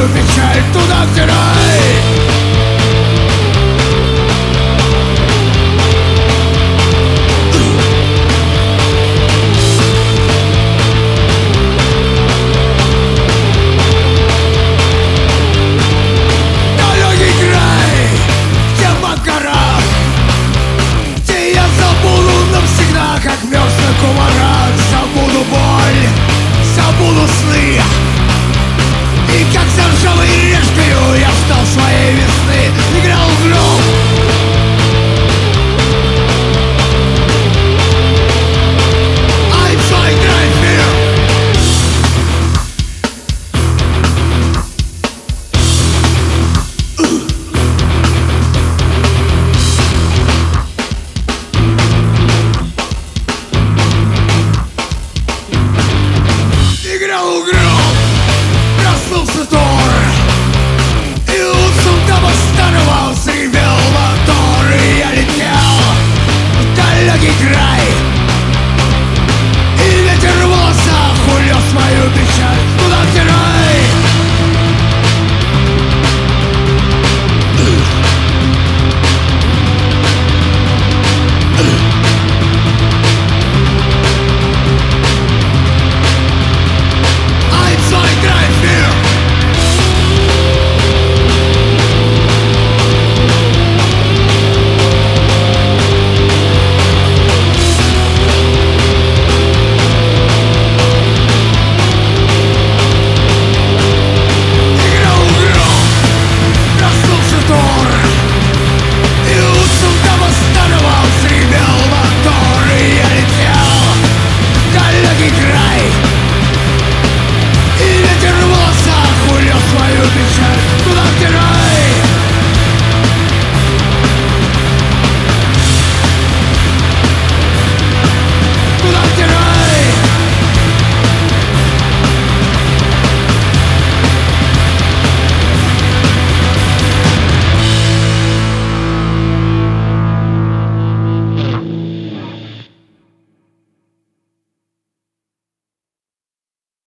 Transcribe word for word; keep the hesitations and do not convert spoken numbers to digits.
свою печаль туда, где рай. Как мерзлый кумаран, забуду боль, забуду сны. И как за ржавой решкою я ждал своей весны, играл в гром. I'm trying to drive here. Играл в гром, проснулся дом.